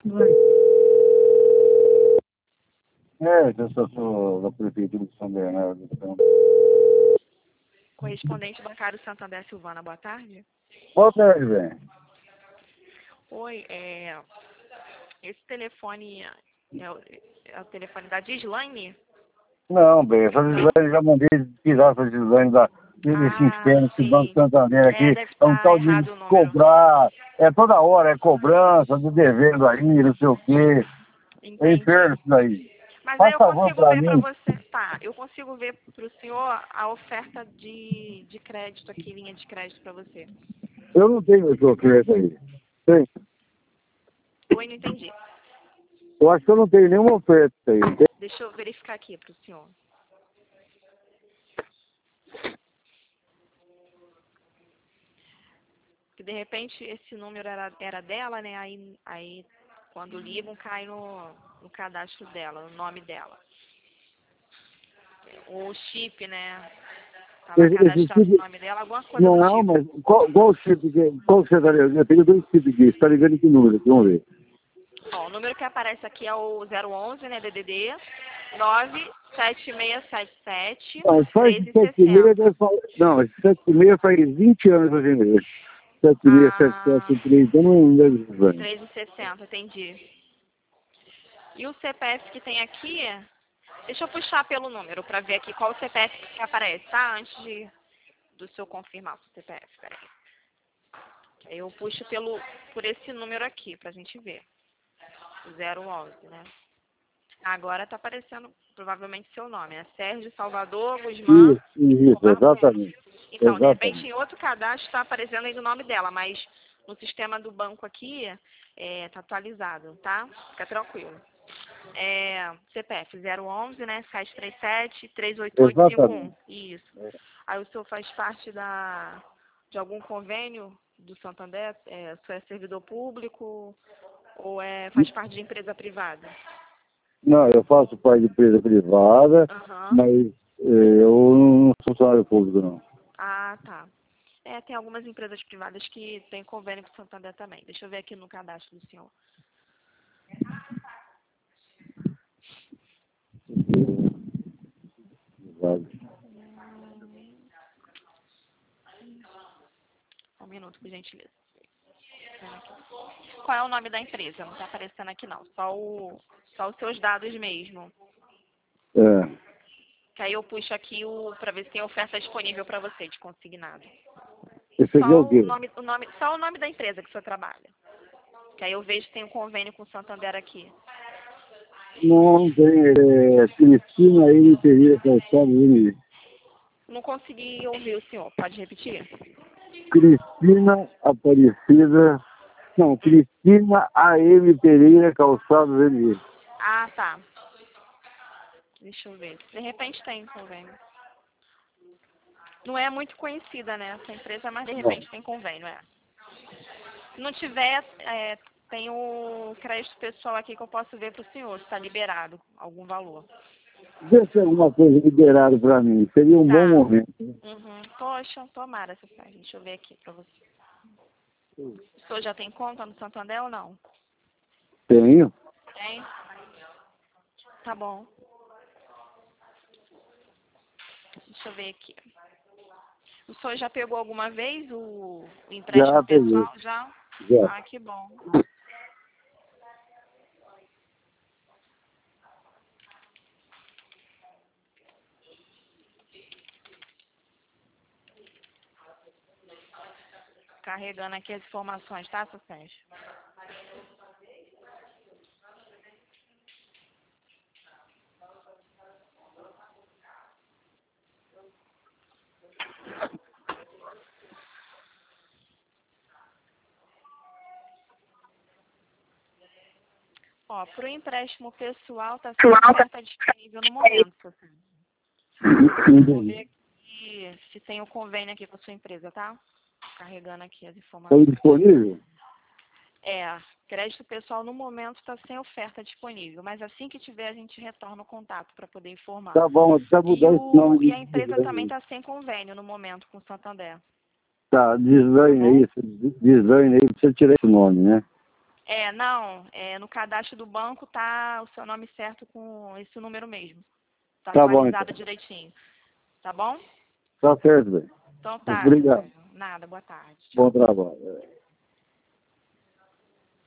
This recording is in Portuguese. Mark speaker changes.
Speaker 1: Vai.
Speaker 2: Eu sou da Prefeitura de São Bernardo. Então.
Speaker 1: Correspondente bancário Santander Silvana, boa tarde.
Speaker 2: Boa tarde, velho.
Speaker 1: Oi, esse telefone é o telefone da Gislaine?
Speaker 2: Não, bem, essa design já mandei tirar essa design desse inferno, esse Banco
Speaker 1: Sim.
Speaker 2: Santander aqui.
Speaker 1: Deve
Speaker 2: É um
Speaker 1: estar
Speaker 2: tal de
Speaker 1: errado o número.
Speaker 2: cobrar, toda hora, é cobrança, de devendo aí, não sei o quê. É inferno
Speaker 1: Entendi.
Speaker 2: isso daí.
Speaker 1: Mas aí
Speaker 2: Faz
Speaker 1: eu
Speaker 2: favor
Speaker 1: consigo
Speaker 2: pra
Speaker 1: ver para
Speaker 2: mim.
Speaker 1: você. Tá, eu consigo ver para o senhor a oferta de crédito aqui, linha de crédito para você.
Speaker 2: Eu não tenho essa oferta aí. Tem.
Speaker 1: Oi, não entendi.
Speaker 2: Eu acho que eu não tenho nenhuma oferta aí.
Speaker 1: Deixa eu verificar aqui para o senhor. Que de repente esse número era dela, né? Aí quando ligam cai no cadastro dela, no nome dela. O chip, né? Estava
Speaker 2: Esse
Speaker 1: cadastrado no
Speaker 2: tipo...
Speaker 1: nome dela, alguma coisa do
Speaker 2: Não,
Speaker 1: tipo.
Speaker 2: mas qual chip qual que você tá ligando? Eu tenho dois chips aqui. Você tá ligando em que número? Vamos ver.
Speaker 1: Ó, o número que aparece aqui é o 011, né? DDD 97677
Speaker 2: Ah, faz 76,
Speaker 1: 1360.
Speaker 2: não, esse 76 faz 20 anos fazendo isso. 76,
Speaker 1: Ah,
Speaker 2: 77, 3, então não deve ser.
Speaker 1: 1360, entendi. E o CPF que tem aqui, deixa eu puxar pelo número para ver aqui qual o CPF que aparece, tá? Antes do senhor confirmar o CPF, peraí. Aí eu puxo por esse número aqui pra gente ver. 011, né? Agora tá aparecendo provavelmente seu nome, né? Sérgio Salvador Guzmán
Speaker 2: Isso,
Speaker 1: Escobar Ponce.
Speaker 2: exatamente.
Speaker 1: Então, de repente,
Speaker 2: Exatamente.
Speaker 1: em outro cadastro está aparecendo aí o nome dela, mas no sistema do banco aqui tá atualizado, tá? Fica tranquilo. CPF 011, né? 737 38851.
Speaker 2: Exatamente.
Speaker 1: Isso. Aí o senhor faz parte de algum convênio do Santander? O senhor é servidor público ou faz parte de empresa privada?
Speaker 2: Não, eu faço parte de empresa privada,
Speaker 1: Aham.
Speaker 2: mas eu não sou funcionário público, não.
Speaker 1: Ah, tá. Tem algumas empresas privadas que têm convênio com o Santander também. Deixa eu ver aqui no cadastro do senhor. Um minuto, por gentileza. Qual é o nome da empresa? Não está aparecendo aqui não. Só os seus dados mesmo.
Speaker 2: É.
Speaker 1: Que aí eu puxo aqui para ver se tem oferta disponível para você de consignado.
Speaker 2: Esse aqui é o
Speaker 1: Só
Speaker 2: quê?
Speaker 1: só o nome da empresa que o senhor trabalha. Que aí eu vejo que tem um convênio com o Santander aqui.
Speaker 2: Não tem, Cristina M. Pereira Calçado M.
Speaker 1: Não consegui ouvir o senhor. Pode repetir?
Speaker 2: Cristina Aparecida, não, Cristina A.M. Pereira Calçados M.
Speaker 1: Ah, tá. Deixa eu ver. De repente tem convênio. Não é muito conhecida, né? Essa empresa, mas de
Speaker 2: Não,
Speaker 1: repente tem convênio, Se não tiver, tem o crédito pessoal aqui que eu posso ver para o senhor, se está liberado algum valor.
Speaker 2: vê se alguma coisa liberada para mim, seria um bom
Speaker 1: Tá.
Speaker 2: momento.
Speaker 1: Uhum. Poxa, tomara essa série. Deixa eu ver aqui para você. O senhor já tem conta no Santander ou não?
Speaker 2: Tenho?
Speaker 1: Tem? Tá bom. Deixa eu ver aqui. O senhor já pegou alguma vez o
Speaker 2: Já
Speaker 1: empréstimo
Speaker 2: peguei,
Speaker 1: pessoal? Já?
Speaker 2: já.
Speaker 1: Ah, que bom. Carregando aqui as informações, tá, seu Sérgio? Ó, para o empréstimo pessoal está sem oferta disponível no momento, seu Sérgio. Vou ver aqui se tem o convênio aqui com a sua empresa, tá? Carregando aqui as
Speaker 2: Está
Speaker 1: informações.
Speaker 2: disponível?
Speaker 1: Crédito pessoal no momento está sem oferta disponível, mas assim que tiver a gente retorna o contato para poder informar.
Speaker 2: Tá bom, precisa
Speaker 1: E,
Speaker 2: mudar esse nome
Speaker 1: e
Speaker 2: de
Speaker 1: a empresa também
Speaker 2: design.
Speaker 1: está sem convênio no momento com o Santander,
Speaker 2: Tá,
Speaker 1: tá
Speaker 2: design é
Speaker 1: bom?
Speaker 2: isso, design aí, precisa tirar esse nome, né?
Speaker 1: Não, no cadastro do banco tá o seu nome certo com esse número mesmo. Tá
Speaker 2: Tá bom,
Speaker 1: atualizado
Speaker 2: então.
Speaker 1: direitinho. Tá bom?
Speaker 2: Tá certo, velho.
Speaker 1: Então tá.
Speaker 2: Obrigado.
Speaker 1: Nada, boa tarde. Tchau.
Speaker 2: Bom trabalho.